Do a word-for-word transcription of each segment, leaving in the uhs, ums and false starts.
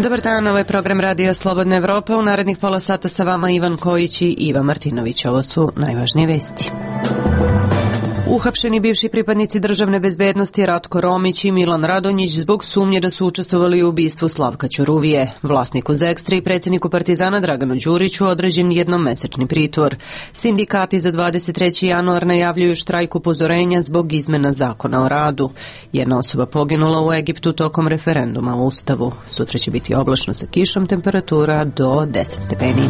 Dobar dan, ovo je program Radija Slobodna Evropa. U narednih pola sata sa vama Ivan Kojić i Iva Martinović. Ovo su najvažnije vesti. Uhapšeni bivši pripadnici državne bezbednosti Ratko Romić i Milan Radonjić zbog sumnje da su učestvovali u ubistvu Slavka Ćuruvije. Vlasniku Zekstre i predsjedniku Partizana Draganu Đuriću određen jednomesečni pritvor. Sindikati za dvadeset treći januar najavljuju štrajk upozorenja zbog izmena zakona o radu. Jedna osoba poginula u Egiptu tokom referenduma o Ustavu. Sutra će biti oblačno sa kišom, temperatura do deset stepeni.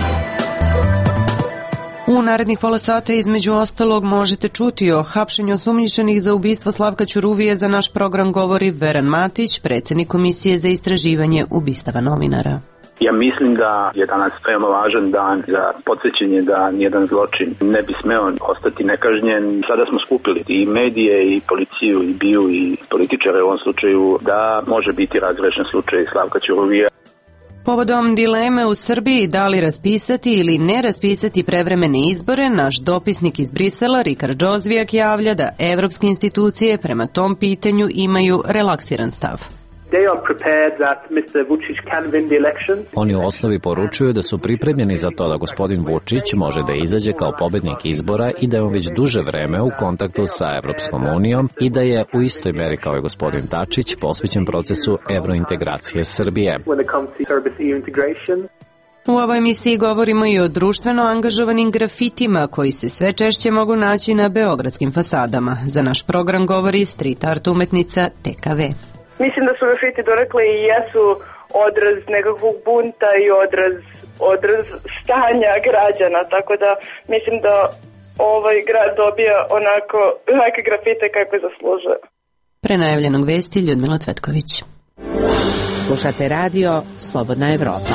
U narednih pola sata između ostalog možete čuti o hapšenju osumnjičenih za ubistvo Slavka Ćuruvije. Za naš program govori Veran Matić, predsjednik Komisije za istraživanje ubistava novinara. Ja mislim da je danas veoma važan dan za podsjećanje da nijedan zločin ne bi smeo ostati nekažnjen. Sada smo skupili i medije i policiju i biju i političare u ovom slučaju da može biti razrešen slučaj Slavka Ćuruvija. Povodom dileme u Srbiji da li raspisati ili ne raspisati prevremene izbore, naš dopisnik iz Brisela, Rikard Džozvijak, javlja da evropske institucije prema tom pitanju imaju relaksiran stav. Oni u osnovi poručuju da su pripremljeni za to da gospodin Vučić može da izađe kao pobednik izbora i da je on već duže vreme u kontaktu sa Evropskom unijom i da je u istoj meri kao i gospodin Dačić posvećen procesu evrointegracije Srbije. U ovoj emisiji govorimo i o društveno angažovanim grafitima koji se sve češće mogu naći na beogradskim fasadama. Za naš program govori street art umetnica T K V. Mislim da su grafiti donekle i jesu odraz nekakvog bunta i odraz, odraz stanja građana, tako da mislim da ovaj grad dobija onako neke grafite kako zaslužuje. Pre najavljenog vesti Ljudmila Cvetković. Slušate radio Slobodna Evropa.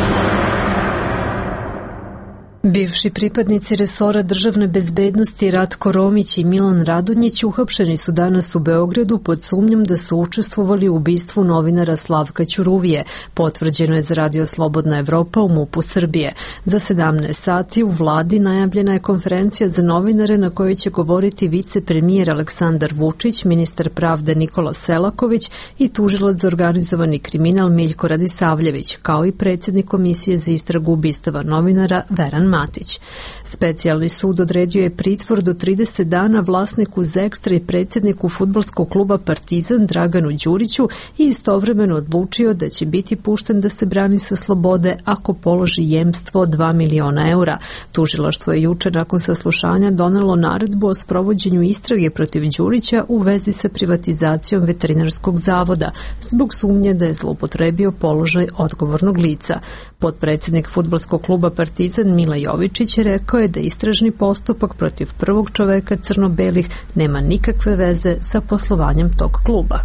Bivši pripadnici resora državne bezbednosti Ratko Romić i Milan Radonjić uhapšeni su danas u Beogradu pod sumnjom da su učestvovali u ubistvu novinara Slavka Ćuruvije. Potvrđeno je za radio Slobodna Evropa u MUP-u Srbije. Za sedamnaest sati u vladi najavljena je konferencija za novinare na kojoj će govoriti vicepremijer Aleksandar Vučić, ministar pravde Nikola Selaković i tužilac za organizovani kriminal Miljko Radisavljević, kao i predsjednik Komisije za istragu ubistava novinara Veran Matić. Specijalni sud odredio je pritvor do trideset dana vlasniku Zekstra i predsjedniku fudbalskog kluba Partizan Draganu Đuriću i istovremeno odlučio da će biti pušten da se brani sa slobode ako položi jemstvo od dva miliona eura. Tužilaštvo je juče nakon saslušanja donelo naredbu o sprovođenju istrage protiv Đurića u vezi sa privatizacijom veterinarskog zavoda zbog sumnje da je zloupotrebio položaj odgovornog lica. Potpredsjednik fudbalskog kluba Partizan Mila Jovičić rekao je da istražni postupak protiv prvog čoveka crno-belih nema nikakve veze sa poslovanjem tog kluba.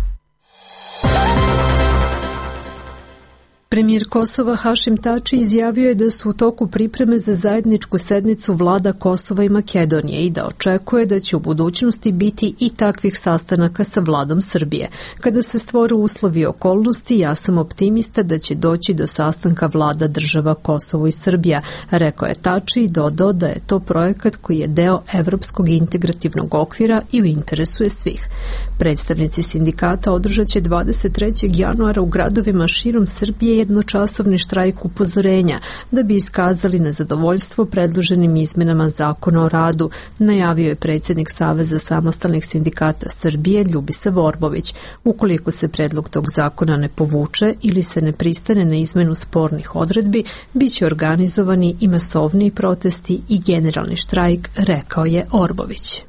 Premijer Kosova Hašim Tači izjavio je da su u toku pripreme za zajedničku sednicu vlada Kosova i Makedonije i da očekuje da će u budućnosti biti i takvih sastanaka sa vladom Srbije. Kada se stvore uslovi i okolnosti, ja sam optimista da će doći do sastanka vlada država Kosovo i Srbija, rekao je Tači i dodao da je to projekat koji je deo Evropskog integrativnog okvira i u interesu je svih. Predstavnici sindikata održat će dvadeset trećeg januara u gradovima širom Srbije jednočasovni štrajk upozorenja da bi iskazali nezadovoljstvo predloženim izmenama zakona o radu, najavio je predsjednik Saveza samostalnih sindikata Srbije Ljubisa Vorbović. Ukoliko se predlog tog zakona ne povuče ili se ne pristane na izmenu spornih odredbi, bit će organizovani i masovni protesti i generalni štrajk, rekao je Orbović.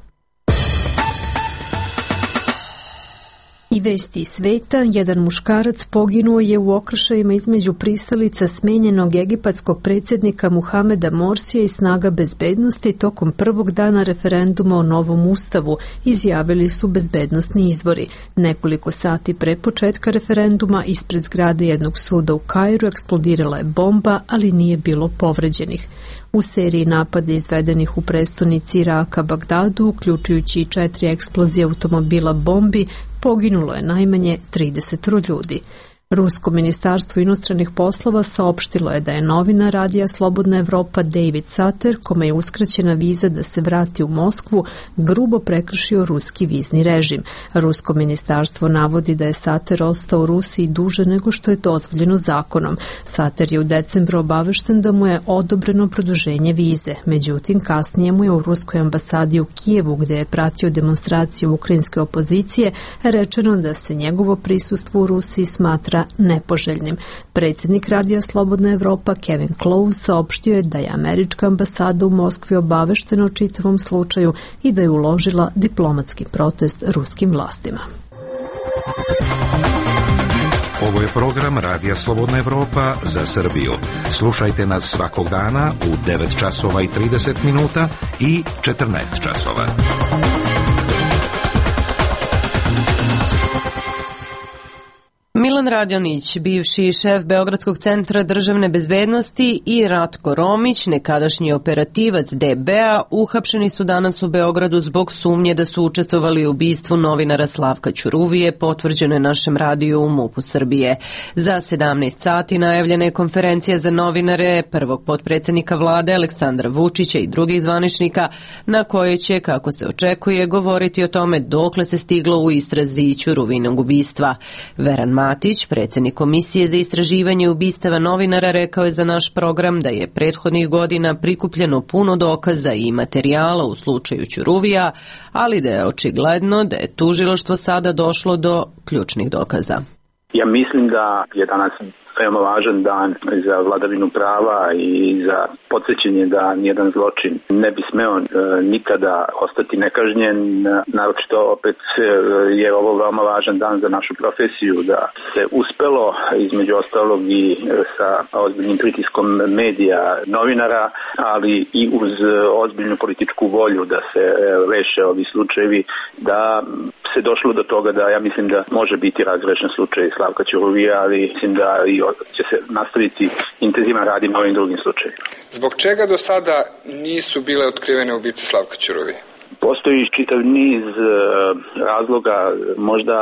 I vesti sveta, jedan muškarac poginuo je u okršajima između pristalica smenjenog egipatskog predsjednika Muhameda Morsija i snaga bezbednosti tokom prvog dana referenduma o novom ustavu, izjavili su bezbednosni izvori. Nekoliko sati pre početka referenduma ispred zgrade jednog suda u Kairu eksplodirala je bomba, ali nije bilo povređenih. U seriji napada izvedenih u prestonici Iraka Bagdadu, uključujući i četiri eksplozije automobila bombi, poginulo je najmanje trideset ljudi. Rusko ministarstvo inostranih poslova saopštilo je da je novinar Radija Slobodna Evropa David Sater, kome je uskraćena viza da se vrati u Moskvu, grubo prekršio ruski vizni režim. Rusko ministarstvo navodi da je Sater ostao u Rusiji duže nego što je dozvoljeno zakonom. Sater je u decembru obavešten da mu je odobreno produženje vize. Međutim, kasnije mu je u ruskoj ambasadi u Kijevu, gde je pratio demonstraciju ukrajinske opozicije, rečeno da se njegovo prisustvo u Rusiji smatra nepoželjnim. Predsjednik Radija Slobodna Evropa Kevin Close saopštio je da je američka ambasada u Moskvi obaveštena o čitavom slučaju i da je uložila diplomatski protest ruskim vlastima. Ovo je program Radija Slobodna Evropa za Srbiju. Slušajte nas svakog dana u devet časova i trideset minuta i četrnaest časova. Milan Radonjić, bivši šef Beogradskog centra državne bezbednosti, i Ratko Romić, nekadašnji operativac D B A, uhapšeni su danas u Beogradu zbog sumnje da su učestvovali u ubistvu novinara Slavka Ćuruvije, potvrđeno je našem radiju u MUP-u Srbije. Za sedamnaest sati najavljena je konferencija za novinare prvog potpredsjednika vlade Aleksandra Vučića i drugih zvaničnika, na kojoj će, kako se očekuje, govoriti o tome dokle se stiglo u istrazi Ćuruvinog ubistva. Veran Matić, predsjednik Komisije za istraživanje ubistava novinara, rekao je za naš program da je prethodnih godina prikupljeno puno dokaza i materijala u slučaju Ćuruvija, ali da je očigledno da je tužilaštvo sada došlo do ključnih dokaza. Ja mislim da je danas veoma važan dan za vladavinu prava i za podsjećanje da nijedan zločin ne bi smeo e, nikada ostati nekažnjen. Naročito opet e, je ovo veoma važan dan za našu profesiju, da se uspelo između ostalog i sa ozbiljnim pritiskom medija, novinara, ali i uz ozbiljnu političku volju da se e, reše ovi slučajevi, da se došlo do toga da ja mislim da može biti razrešen slučaj Slavka Ćuruvija, ali mislim da i će se nastaviti intenzivan rad i na ovim drugim slučajima. Zbog čega do sada nisu bile otkrivene ubice Slavka Ćuruvije? Postoji čitav niz razloga, možda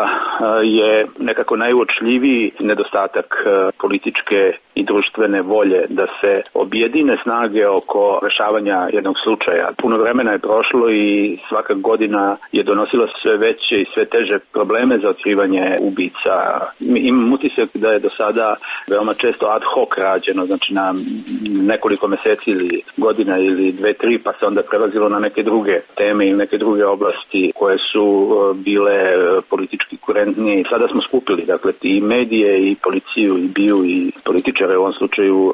je nekako najuočljiviji nedostatak političke i društvene volje da se objedine snage oko rešavanja jednog slučaja. Puno vremena je prošlo i svaka godina je donosila sve veće i sve teže probleme za otkrivanje ubica. Imam utisak da je do sada veoma često ad hoc rađeno, znači na nekoliko meseci ili godina ili dve, tri, pa se onda prelazilo na neke druge teme i neke druge oblasti koje su bile politički kurentnije. Sada smo skupili, dakle, i medije i policiju i biju i političare u ovom slučaju.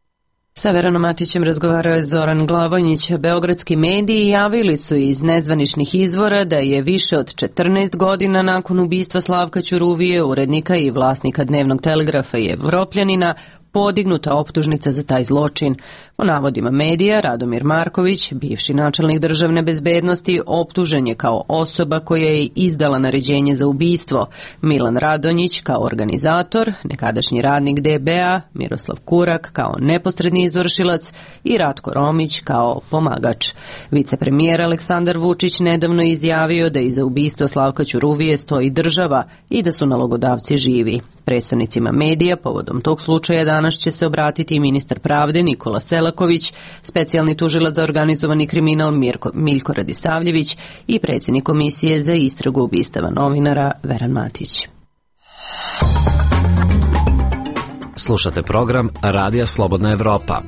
Sa Veranom Matićem razgovarao je Zoran Glavonjić. Beogradski mediji javili su iz nezvaničnih izvora da je više od četrnaest godina nakon ubistva Slavka Ćuruvije, urednika i vlasnika Dnevnog telegrafa i Evropljanina, podignuta optužnica za taj zločin. Po navodima medija, Radomir Marković, bivši načelnik državne bezbednosti, optužen je kao osoba koja je izdala naređenje za ubistvo. Milan Radonjić kao organizator, nekadašnji radnik D B A, Miroslav Kurak kao neposredni izvršilac i Ratko Romić kao pomagač. Vicepremijer Aleksandar Vučić nedavno izjavio da iza ubistva Slavka Ćuruvije stoji država i da su nalogodavci živi. Predstavnicima medija povodom tog slučaja danas će se obratiti i ministar pravde Nikola Selaković, specijalni tužilac za organizovani kriminal Mirko, Miljko Radisavljević i predsjednik Komisije za istragu ubistava novinara Veran Matić. Slušate program Radija Slobodna Evropa.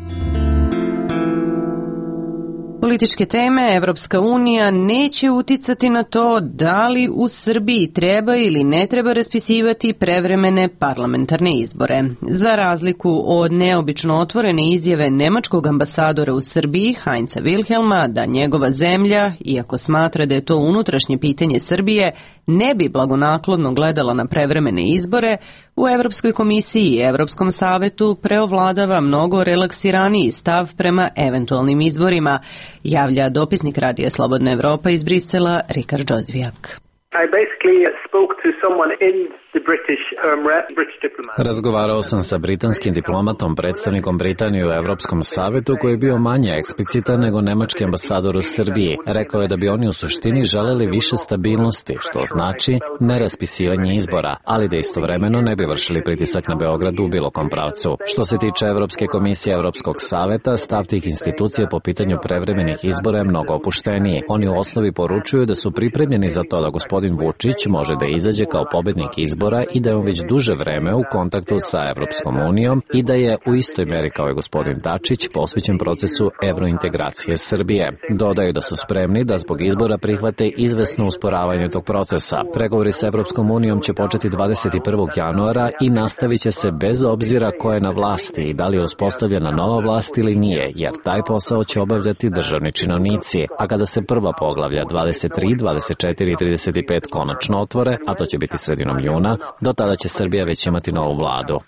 Političke teme. Evropska unija neće uticati na to da li u Srbiji treba ili ne treba raspisivati prevremene parlamentarne izbore. Za razliku od neobično otvorene izjave nemačkog ambasadora u Srbiji, Heinza Wilhelma, da njegova zemlja, iako smatra da je to unutrašnje pitanje Srbije, ne bi blagonaklonno gledala na prevremene izbore, u Evropskoj komisiji i Evropskom savetu preovladava mnogo relaksiraniji stav prema eventualnim izborima, javlja dopisnik Radija Slobodna Evropa iz Brisela Rikard Džodvijak. Razgovarao sam sa britanskim diplomatom, predstavnikom Britanije u Evropskom savetu, koji je bio manje eksplicitan nego nemački ambasador u Srbiji. Rekao je da bi oni u suštini želeli više stabilnosti, što znači neraspisivanje izbora, ali da istovremeno ne bi vršili pritisak na Beograd u bilo kom pravcu. Što se tiče Evropske komisije Evropskog saveta, stav tih institucija po pitanju prevremenih izbora je mnogo opušteniji. Oni u osnovi poručuju da su pripremljeni za to da gospodin Vučić može da izađe kao pobednik izbora i da je on već duže vreme u kontaktu sa Evropskom unijom i da je u istoj meri kao i gospodin Dačić posvećen procesu evrointegracije Srbije. Dodaju da su spremni da zbog izbora prihvate izvesno usporavanje tog procesa. Pregovori sa Evropskom unijom će početi dvadeset prvog januara i nastavit će se bez obzira ko je na vlasti i da li je uspostavljena nova vlast ili nije, jer taj posao će obavljati državni činovnici. A kada se prva poglavlja dvadeset tri, dvadeset četiri i trideset pet konačno otvore, a to će biti sredinom juna, do tada će Srbija već imati novu vladu.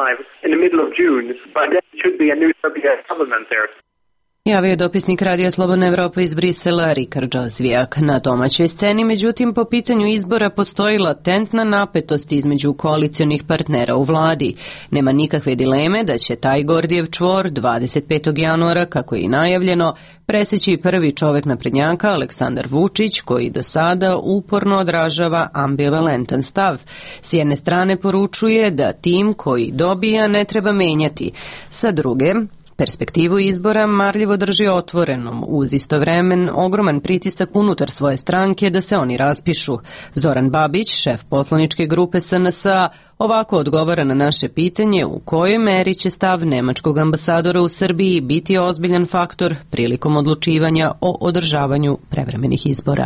Javio je dopisnik Radija Slobodna Evropa iz Brisela Rikard Džozvijak. Na domaćoj sceni, međutim, po pitanju izbora postoji latentna napetost između koalicionih partnera u vladi. Nema nikakve dileme da će taj Gordijev čvor dvadeset petog januara, kako je i najavljeno, preseći prvi čovek naprednjaka Aleksandar Vučić, koji do sada uporno odražava ambivalentan stav. S jedne strane poručuje da tim koji dobija ne treba menjati. Sa druge, perspektivu izbora marljivo drži otvorenom, uz istovremen ogroman pritisak unutar svoje stranke da se oni raspišu. Zoran Babić, šef poslaničke grupe S N S A, ovako odgovara na naše pitanje u kojoj meri će stav nemačkog ambasadora u Srbiji biti ozbiljan faktor prilikom odlučivanja o održavanju prevremenih izbora.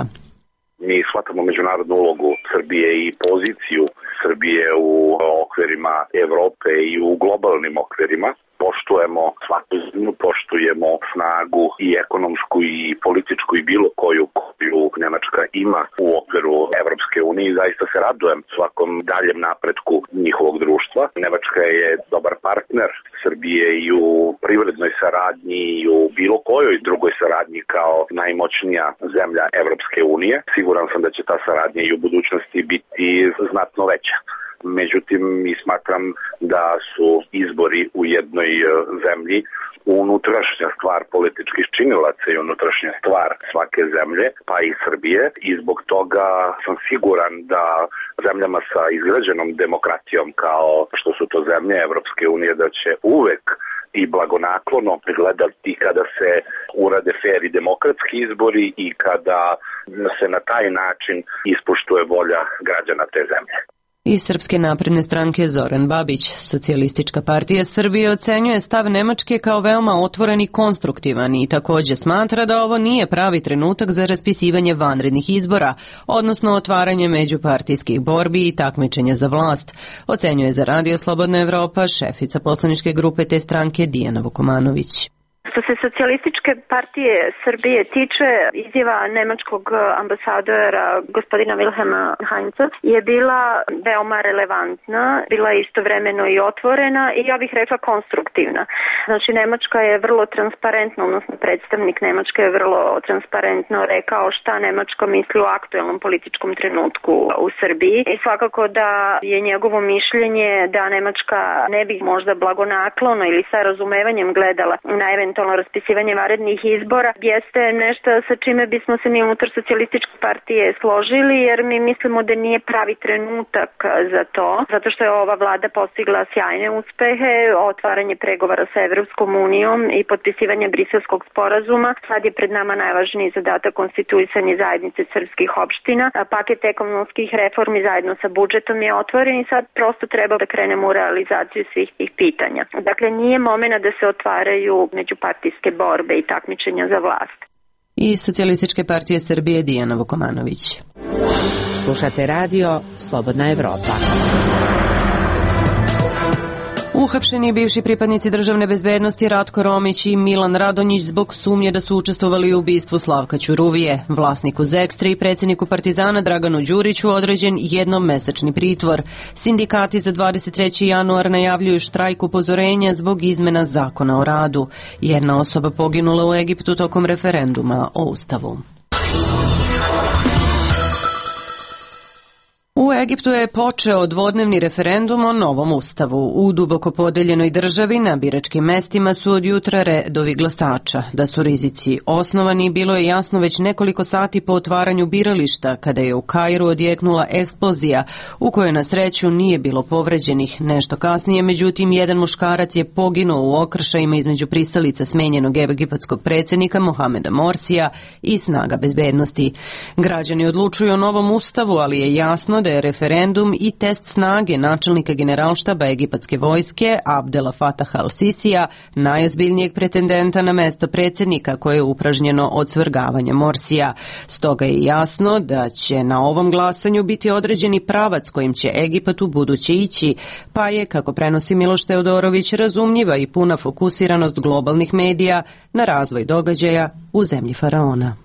Mi shvatamo međunarodnu ulogu Srbije i poziciju Srbije u okvirima Evrope i u globalnim okvirima. Poštujemo svaku zemlju, poštujemo snagu i ekonomsku i političku i bilo koju koju Nemačka ima u okviru Evropske unije i zaista se radujem svakom daljem napretku njihovog društva. Nemačka je dobar partner Srbije i u privrednoj saradnji i u bilo kojoj drugoj saradnji kao najmoćnija zemlja Evropske unije. Siguran sam da će ta saradnja i u budućnosti biti znatno veća. Međutim, mi smatram da su izbori u jednoj zemlji unutrašnja stvar političkih činilaca i unutrašnja stvar svake zemlje, pa i Srbije, i zbog toga sam siguran da zemljama sa izgrađenom demokratijom kao što su to zemlje Evropske unije da će uvek i blagonaklono gledati kada se urade fer i demokratski izbori i kada se na taj način ispoštuje volja građana te zemlje. Iz Srpske napredne stranke Zoran Babić. Socijalistička partija Srbije ocenjuje stav Nemačke kao veoma otvoren i konstruktivan i takođe smatra da ovo nije pravi trenutak za raspisivanje vanrednih izbora, odnosno otvaranje međupartijskih borbi i takmičenja za vlast, ocenjuje za Radio Slobodna Evropa šefica poslaničke grupe te stranke Dijana Vukomanović. Što se Socijalističke partije Srbije tiče, izjava nemačkog ambasadora gospodina Wilhelma Heinza je bila veoma relevantna, bila je istovremeno i otvorena i ja bih rekla konstruktivna. Znači Nemačka je vrlo transparentno, odnosno predstavnik Nemačke je vrlo transparentno rekao šta Nemačka misli o aktuelnom političkom trenutku u Srbiji i svakako da je njegovo mišljenje da Nemačka ne bi možda blagonaklono ili sa razumevanjem gledala na eventualno raspisivanje vanrednih izbora jeste nešto sa čime bismo se mi unutar Socijalističke partije složili, jer mi mislimo da nije pravi trenutak za to, zato što je ova vlada postigla sjajne uspehe, otvaranje pregovora sa Evropskom unijom i potpisivanje Briselskog sporazuma. Sad je pred nama najvažniji zadatak konstituisanje zajednice srpskih opština. Paket ekonomskih reformi zajedno sa budžetom je otvoren i sad prosto treba da krenemo u realizaciju svih tih pitanja. Dakle, nije momena da se otvaraju međupartijske borbe i takmičenja za vlast. Iz Socijalističke partije Srbije Dijana Vukomanović. Slušate radio Slobodna Evropa. Uhapšeni bivši pripadnici državne bezbednosti Ratko Romić i Milan Radonjić zbog sumnje da su učestvovali u ubistvu Slavka Ćuruvije. Vlasniku Zekstre i predsjedniku Partizana Draganu Đuriću određen jednomesečni pritvor. Sindikati za dvadeset treći januar najavljuju štrajk upozorenja zbog izmena zakona o radu. Jedna osoba poginula u Egiptu tokom referenduma o Ustavu. Egiptu je počeo dvodnevni referendum o novom ustavu. U duboko podeljenoj državi na biračkim mestima su od jutra redovi glasača. Da su rizici osnovani bilo je jasno već nekoliko sati po otvaranju birališta, kada je u Kairu odjeknula eksplozija u kojoj na sreću nije bilo povređenih. Nešto kasnije, međutim, jedan muškarac je poginuo u okršajima između pristalica smenjenog egipatskog predsjednika Mohameda Morsija i snaga bezbednosti. Građani odlučuju o novom ustavu, ali je jasno da je referendum i test snage načelnika generalštaba egipatske vojske Abdela Fataha al-Sisija, najozbiljnijeg pretendenta na mesto predsjednika koje je upražnjeno od svrgavanja Morsija. Stoga je jasno da će na ovom glasanju biti određeni pravac kojim će Egipat u buduće ići, pa je, kako prenosi Miloš Teodorović, razumljiva i puna fokusiranost globalnih medija na razvoj događaja u zemlji faraona.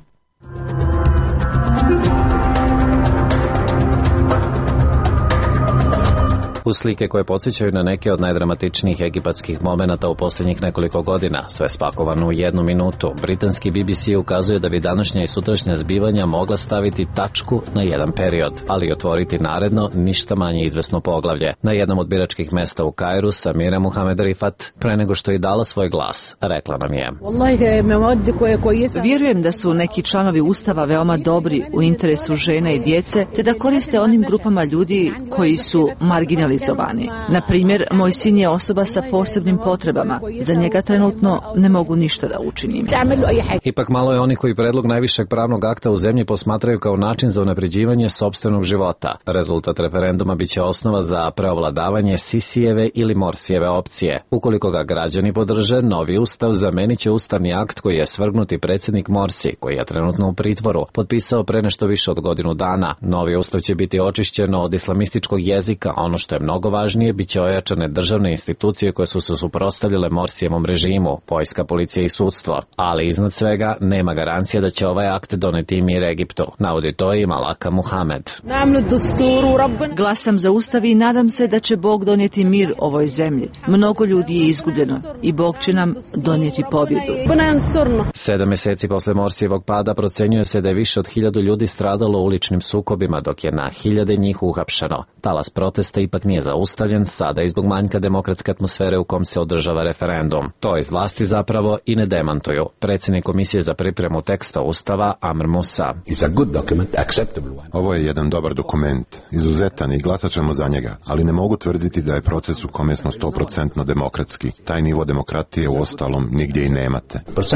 Uz slike koje podsjećaju na neke od najdramatičnijih egipatskih momenata u posljednjih nekoliko godina, sve spakovano u jednu minutu, britanski B B C ukazuje da bi današnja i sutrašnja zbivanja mogla staviti tačku na jedan period, ali i otvoriti naredno, ništa manje izvesno poglavlje. Na jednom od biračkih mesta u Kairu, Samira Muhamed Rifat, pre nego što je dala svoj glas, rekla nam je: Vjerujem da su neki članovi Ustava veoma dobri u interesu žena i djece, te da koriste onim grupama ljudi koji su marginalizovani. Na primjer, moj sin je osoba sa posebnim potrebama. Za njega trenutno ne mogu ništa da učinim. Ipak malo je onih koji predlog najvišeg pravnog akta u zemlji posmatraju kao način za unapređivanje sopstvenog života. Rezultat referenduma biće osnova za preovladavanje Sisijeve ili Morsijeve opcije. Ukoliko ga građani podrže, novi ustav zamenit će ustavni akt koji je svrgnuti predsjednik Morsi, koji je trenutno u pritvoru, potpisao pre nešto više od godinu dana. Novi ustav će biti očišćeno od islamističkog jezika, ono što je mnogo važnije, bit će ojačane državne institucije koje su se suprotstavile Morsijevom režimu, vojska, policija i sudstvo. Ali iznad svega nema garancija da će ovaj akt doneti mir Egiptu, navodi to i Malaka Muhamed. Glasam za ustav i nadam se da će Bog donijeti mir ovoj zemlji. Mnogo ljudi je izgubljeno i Bog će nam donijeti pobjedu. Sedam mjeseci posle Morsijevog pada procenjuje se da je više od hiljadu ljudi stradalo u uličnim sukobima, dok je na hiljade njih uhapšeno. Talas protesta ipak nije zaustavljen, sada i zbog manjka demokratske atmosfere u kom se održava referendum. To iz vlasti zapravo i ne demantuju. Predsjednik Komisije za pripremu teksta Ustava Amr Musa. Ovo je jedan dobar dokument, izuzetan i glasat ćemo za njega, ali ne mogu tvrditi da je proces u kome smo sto posto demokratski. Taj nivo demokratije u ostalom nigdje i nemate.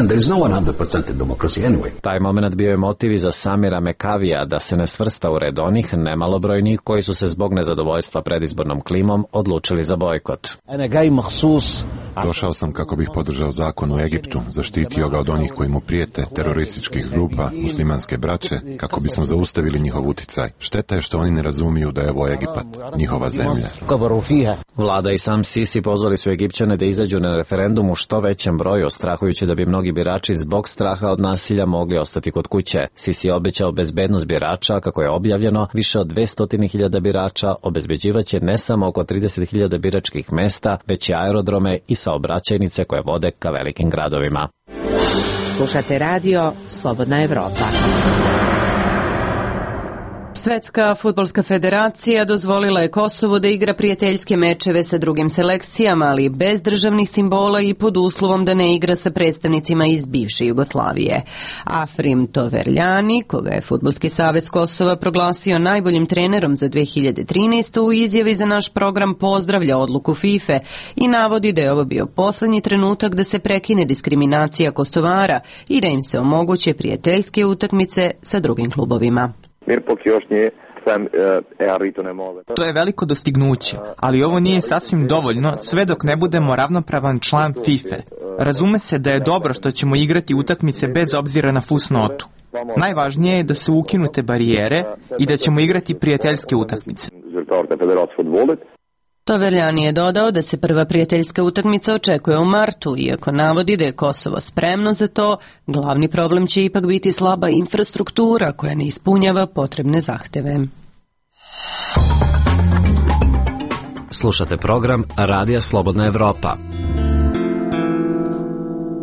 Taj moment bio je motiv i za Samira Mekavija da se ne svrsta u red onih nemalobrojnih koji su se zbog nezadovoljstva predizbornom klimom odlučili za bojkot. Došao sam kako bih podržao zakon u Egiptu, zaštitio ga od onih koji mu prijete, terorističkih grupa, muslimanske braće, kako bismo zaustavili njihov uticaj. Šteta je što oni ne razumiju da je ovo Egipat, njihova zemlja. Vlada i sam Sisi pozvali su Egipćane da izađu na referendum u što većem broju, strahujući da bi mnogi birači zbog straha od nasilja mogli ostati kod kuće. Sisi je obećao bezbednost birača, kako je objavljeno, više od dvesta hiljada birača obezbeđivaće ne samo oko trideset hiljada biračkih mesta, već i aerodrome i saobraćajnice koje vode ka velikim gradovima. Slušate radio Slobodna Evropa. Svetska fudbalska federacija dozvolila je Kosovu da igra prijateljske mečeve sa drugim selekcijama, ali bez državnih simbola i pod uslovom da ne igra sa predstavnicima iz bivše Jugoslavije. Afrim Toverljani, koga je Fudbalski savez Kosova proglasio najboljim trenerom za dve hiljade trinaestu. u izjavi za naš program pozdravlja odluku FIFA i navodi da je ovo bio poslednji trenutak da se prekine diskriminacija Kosovara i da im se omoguće prijateljske utakmice sa drugim klubovima. To je veliko dostignuće, ali ovo nije sasvim dovoljno sve dok ne budemo ravnopravan član FIFA. Razume se da je dobro što ćemo igrati utakmice bez obzira na fusnotu. Najvažnije je da su ukinute barijere i da ćemo igrati prijateljske utakmice. Toverljani je dodao da se prva prijateljska utakmica očekuje u martu, iako navodi da je Kosovo spremno za to, glavni problem će ipak biti slaba infrastruktura koja ne ispunjava potrebne zahteve. Slušate program Radija Slobodna Evropa.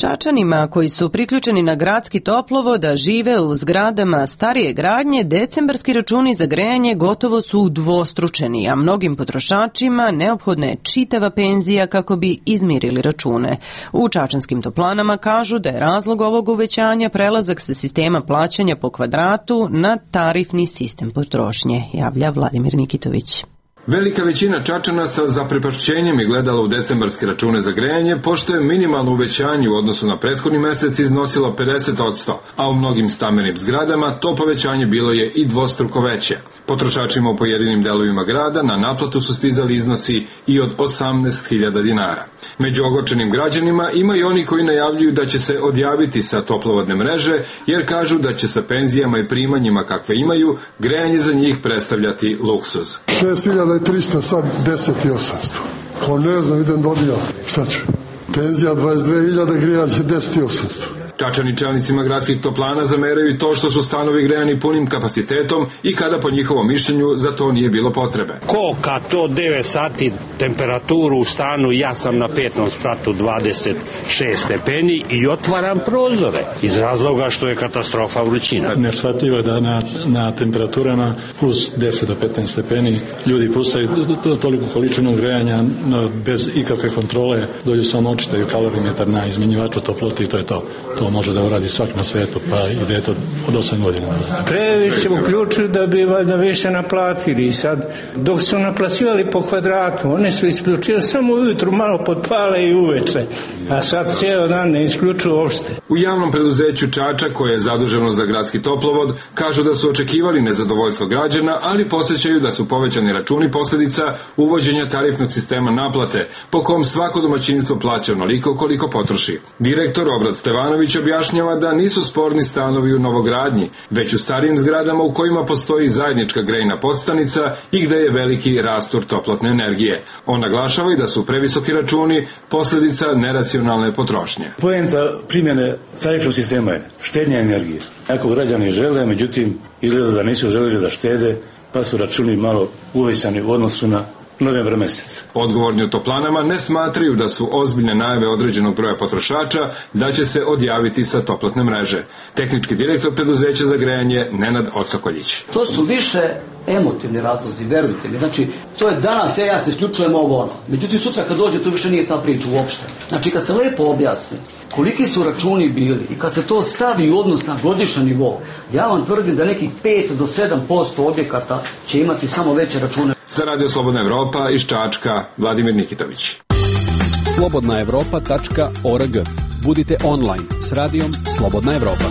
Čačanima koji su priključeni na gradski toplovod, a žive u zgradama starije gradnje, decembarski računi za grejanje gotovo su udvostručeni, a mnogim potrošačima neophodna je čitava penzija kako bi izmirili račune. U čačanskim toplanama kažu da je razlog ovog uvećanja prelazak sa sistema plaćanja po kvadratu na tarifni sistem potrošnje, javlja Vladimir Nikitović. Velika većina Čačana sa zaprepašćenjem je gledala u decembarske račune za grejanje, pošto je minimalno uvećanje u odnosu na prethodni mesec iznosilo pedeset posto, a u mnogim stambenim zgradama to povećanje bilo je i dvostruko veće. Potrošačima u pojedinim delovima grada na naplatu su stizali iznosi i od osamnaest hiljada dinara. Među ogorčenim građanima ima i oni koji najavljuju da će se odjaviti sa toplovodne mreže, jer kažu da će sa penzijama i primanjima kakve imaju, grejanje za njih predstavljati luksuz. šest hiljada tristo, sad deset hiljada osamsto. Ko ne znam, idem do odjava. Šta ću? Penzija dvadeset dve hiljade, grijanje deset hiljada osamsto. Čačani čelnicima gradskih toplana zameraju i to što su stanovi grejani punim kapacitetom i kada po njihovom mišljenju za to nije bilo potrebe. Ko kad to devet sati temperaturu u stanu, ja sam na petnom spratu dvadeset šest stepeni i otvaram prozore iz razloga što je katastrofa vrućina. Neshvatljivo da na, na temperaturama plus deset do petnaest stepeni ljudi pustaju toliko količinu grejanja no, bez ikakve kontrole, dođu samo očitaju kalorimetar na izmjenjivaču toplote i to je to. To može da uradi svak na svetu, pa ide to od osam godina. Previše uključuju da bi valjda više naplatili. Sad, dok su naplaćivali po kvadratu, one su isključili samo ujutru, malo potpale i uveče. A sad cijelo dan ne isključuju uopšte. U javnom preduzeću Čača, koje je zaduženo za gradski toplovod, kažu da su očekivali nezadovoljstvo građana, ali podsjećaju da su povećani računi posljedica uvođenja tarifnog sistema naplate, po kom svako domaćinstvo plaća onoliko koliko potroši. Direktor Obrad Stevanović objašnjava da nisu sporni stanovi u novogradnji, već u starijim zgradama u kojima postoji zajednička grejna podstanica i gde je veliki rastor toplotne energije. On naglašava i da su previsoki računi posljedica neracionalne potrošnje. Poenta primjene tarifnog sistema je štednja energije. Ako građani žele, međutim, izgleda da nisu želeli da štede, pa su računi malo uvećani u odnosu na novembar mesec. Odgovorni u toplanama ne smatraju da su ozbiljne najave određenog broja potrošača da će se odjaviti sa toplotne mreže. Tehnički direktor preduzeća za grejanje Nenad Odsokoljić. To su više emotivni razlozi, verujte mi. Znači, to je danas, ja, ja se isključujem ovo ono. Međutim, sutra kad dođe, to više nije ta priča uopšte. Znači, kad se lepo objasni koliki su računi bili i kad se to stavi u odnos na godišnji nivo, ja vam tvrdim da nekih pet do sedam posto objekata će imati samo veće račune. Za Radio Slobodna Evropa iz Čačka, Vladimir Nikitović. slobodna evropa tačka org. Budite online s radijom Slobodna Evropa.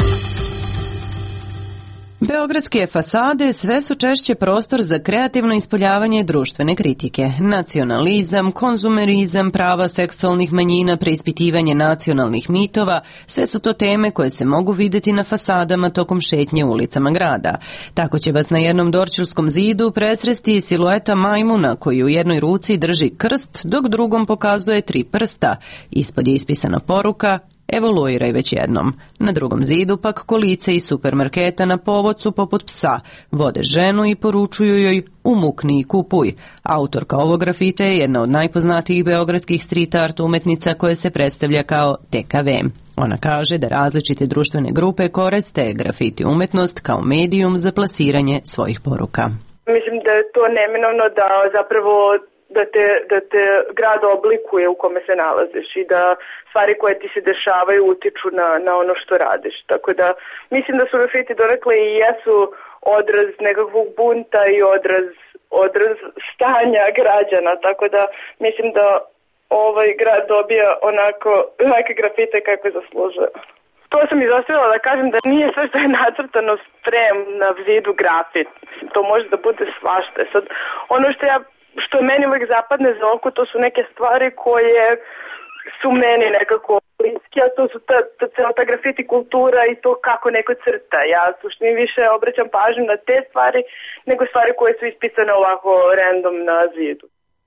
Beogradske fasade sve su češće prostor za kreativno ispoljavanje društvene kritike. Nacionalizam, konzumerizam, prava seksualnih manjina, preispitivanje nacionalnih mitova, sve su to teme koje se mogu vidjeti na fasadama tokom šetnje ulicama grada. Tako će vas na jednom dorčulskom zidu presresti silueta majmuna koji u jednoj ruci drži krst, dok drugom pokazuje tri prsta. Ispod je ispisana poruka: evoluiraj već jednom. Na drugom zidu pak kolice iz supermarketa na povodcu poput psa vode ženu i poručuju joj umukni i kupuj. Autorka ovog grafita je jedna od najpoznatijih beogradskih street art umetnica koje se predstavlja kao T K V. Ona kaže da različite društvene grupe koriste grafiti umetnost kao medijum za plasiranje svojih poruka. Mislim da je to neminovno da zapravo da te, da te grad oblikuje u kome se nalaziš i da stvari koje ti se dešavaju utiču na, na ono što radiš. Tako da mislim da su grafiti donekle i jesu odraz nekakvog bunta i odraz, odraz stanja građana. Tako da mislim da ovaj grad dobija onako neke grafite kako zaslužuje. To sam izostavila da kažem da nije sve što je nacrtano sprem na zidu grafit. Mislim, to može da bude svašta. Sad, ono što ja što meni uvijek zapadne za oko, to su neke stvari koje su meni nekako bliske, a to su ta, ta, ta, ta grafiti kultura i to kako neko crta. Ja suštini više obraćam pažnju na te stvari nego stvari koje su ispisane ovako random na zidu.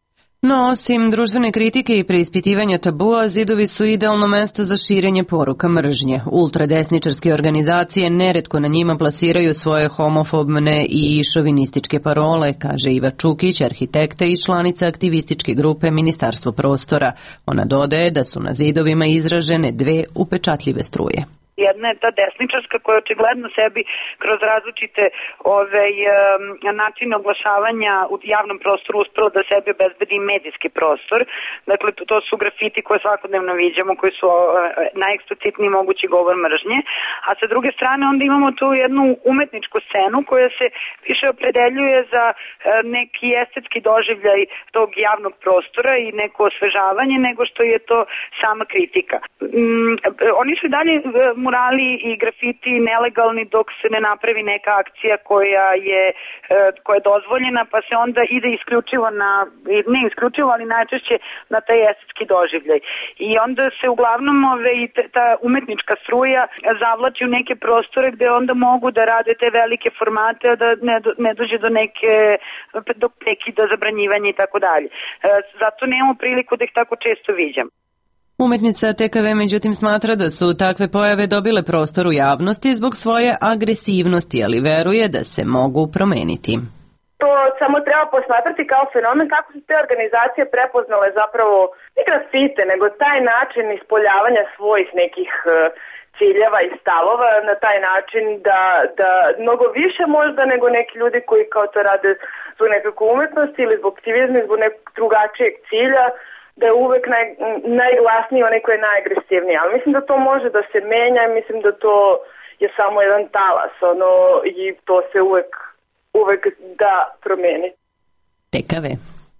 No, osim društvene kritike i preispitivanja tabua, zidovi su idealno mesto za širenje poruka mržnje. Ultradesničarske organizacije neretko na njima plasiraju svoje homofobne i šovinističke parole, kaže Iva Čukić, arhitekta i članica aktivističke grupe Ministarstvo prostora. Ona dodaje da su na zidovima izražene dve upečatljive struje. Jedna je ta desničarska koja očigledno sebi kroz različite ove, načine oglašavanja u javnom prostoru uspela da sebi obezbedi medijski prostor. Dakle, to, to su grafiti koje svakodnevno viđamo, koji su najeksplicitniji mogući govor mržnje. A sa druge strane onda imamo tu jednu umetničku scenu koja se više opredeljuje za neki estetski doživljaj tog javnog prostora i neko osvežavanje nego što je to sama kritika. Mm, oni su dalje murali i grafiti nelegalni dok se ne napravi neka akcija koja je, koja je dozvoljena, pa se onda ide isključivo na, ne isključivo, ali najčešće na taj estetski doživljaj. I onda se uglavnom ove, i ta umetnička struja zavlači u neke prostore gde onda mogu da rade te velike formate, a da ne, ne dođe do neke, do prekida, zabranjivanja i tako dalje. Zato nemamo priliku da ih tako često viđam. Umetnica T K V međutim smatra da su takve pojave dobile prostor u javnosti zbog svoje agresivnosti, ali veruje da se mogu promeniti. To samo treba posmatrati kao fenomen kako su te organizacije prepoznale zapravo ne grafite, nego taj način ispoljavanja svojih nekih ciljeva i stavova na taj način da, da mnogo više možda nego neki ljudi koji kao to rade zbog nekakve umetnosti ili zbog aktivizma, zbog nekog drugačijeg cilja, da je uvek naj, najglasniji onaj koji je najagresivniji. Ali mislim da to može da se menja, mislim da to je samo jedan talas, ono, i to se uvek, uvek da promeni. T K V.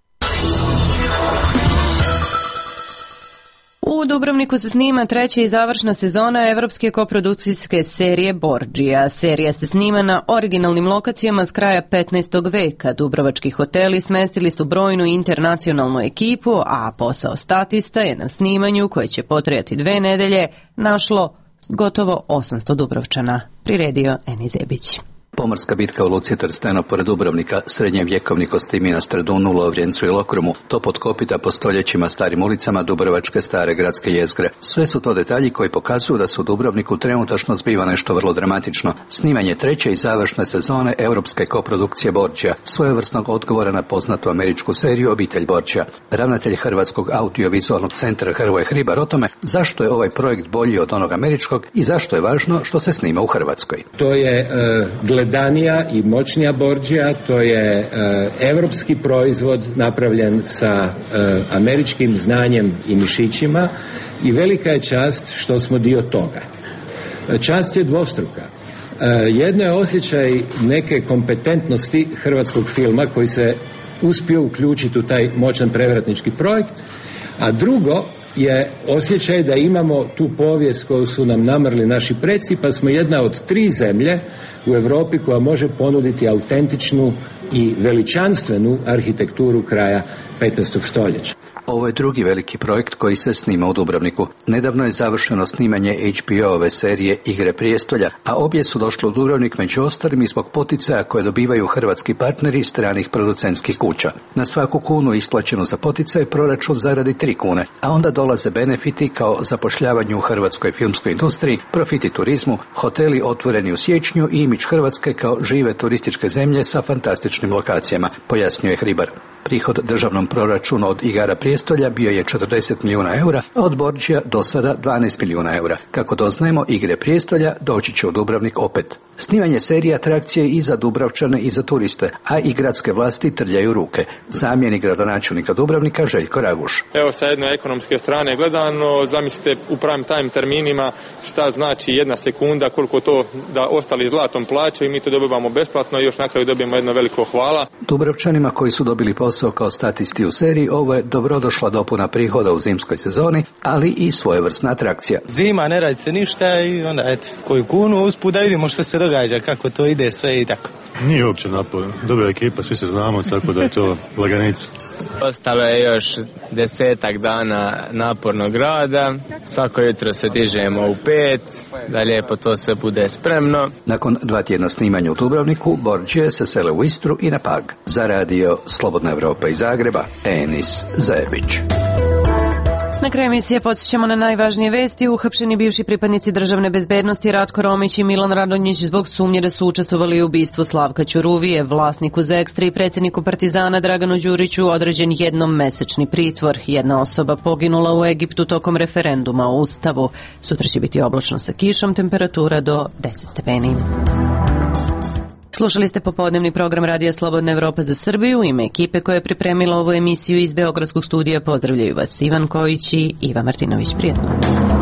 U Dubrovniku se snima treća i završna sezona evropske koprodukcijske serije Borđija. Serija se snima na originalnim lokacijama s kraja petnaestog veka. Dubrovački hoteli smestili su brojnu internacionalnu ekipu, a posao statista je na snimanju, koje će potrajati dve nedelje, našlo gotovo osamsto Dubrovčana. Priredio Eni Zebić. Pomorska bitka u luci Trsteno pored Dubrovnika, srednjevjekovni kostimi na Stradunu, Lovrijencu i Lokrumu, to pod kopita po stoljećima starim ulicama Dubrovačke stare gradske jezgre. Sve su to detalji koji pokazuju da se u Dubrovniku trenutačno zbiva nešto vrlo dramatično. Snimanje treće i završne sezone europske koprodukcije Borđija, svojevrsnog odgovora na poznatu američku seriju Obitelj Borđija. Ravnatelj Hrvatskog audiovizualnog centra Hrvoje Hribar o tome zašto je ovaj projekt bolji od onog američkog i zašto je važno što se snima u Hrvatskoj. To je uh, gledanija i moćnija Borđija, to je uh, evropski proizvod napravljen sa uh, američkim znanjem i mišićima i velika je čast što smo dio toga. Čast je dvostruka. Uh, jedno je osjećaj neke kompetentnosti hrvatskog filma koji se uspio uključiti u taj moćan prevratnički projekt, a drugo je osjećaj da imamo tu povijest koju su nam namrli naši preci, pa smo jedna od tri zemlje u Europi koja može ponuditi autentičnu i veličanstvenu arhitekturu kraja petnaestog stoljeća. Ovo je drugi veliki projekt koji se snima u Dubrovniku. Nedavno je završeno snimanje H B O-ove serije Igre prijestolja, a obje su došle u Dubrovnik među ostalim i zbog poticaja koje dobivaju hrvatski partneri stranih producentskih kuća. Na svaku kunu isplaćenu za poticaj proračun zaradi tri kune, a onda dolaze benefiti kao zapošljavanju u hrvatskoj filmskoj industriji, profiti turizmu, hoteli otvoreni u siječnju i imidž Hrvatske kao žive turističke zemlje sa fantastičnim lokacijama, pojasnio je Hribar. Prihod državnom proračunu od Igara prijestolja bio je četrdeset milijuna eura, a od Borđija do sada dvanaest milijuna eura. Kako doznajemo, Igre prijestolja doći će u Dubrovnik opet. Snimanje serije atrakcije i za Dubravčane i za turiste, a i gradske vlasti trljaju ruke. Zamjenik gradonačelnika Dubrovnika Željko Raguš. Evo sa jedne ekonomske strane gledano, zamislite u prime time terminima šta znači jedna sekunda, koliko to da ostali zlatom plaćaju i mi to dobivamo besplatno i još na kraju dobijemo jedno veliko hvala. Dubravčanima koji su dobili posao kao statisti u seriji, ovo je dobrodošla dopuna prihoda u zimskoj sezoni, ali i svojevrsna atrakcija. Zima, ne radi se ništa i onda eto, koju kunu usput da vidimo što se događa, kako to ide sve i tako. Nije uopće naporno. Dobra ekipa, svi se znamo, tako da je to laganica. Ostalo je još desetak dana napornog rada. Svako jutro se dižemo u pet, da lijepo to sve bude spremno. Nakon dva tjedna snimanja u Dubrovniku, Borđije se sele u Istru i na Pag. Za radio Slobodna Evropa iz Zagreba, Enis Zajebić. Na kraju emisije podsjećamo na najvažnije vesti. Uhapšeni bivši pripadnici državne bezbednosti Ratko Romić i Milan Radonjić zbog sumnje da su učestvovali u ubistvu Slavka Ćuruvije, vlasniku Zekstra i predsjedniku Partizana Draganu Đuriću određen jednom mesečni pritvor. Jedna osoba poginula u Egiptu tokom referenduma o Ustavu. Sutra će biti oblačno sa kišom, temperatura do deset stepeni. Slušali ste popodnevni program Radija Slobodna Evropa za Srbiju. U ime ekipe koja je pripremila ovu emisiju iz Beogradskog studija pozdravljaju vas Ivan Kojić i Iva Martinović. Prijetno.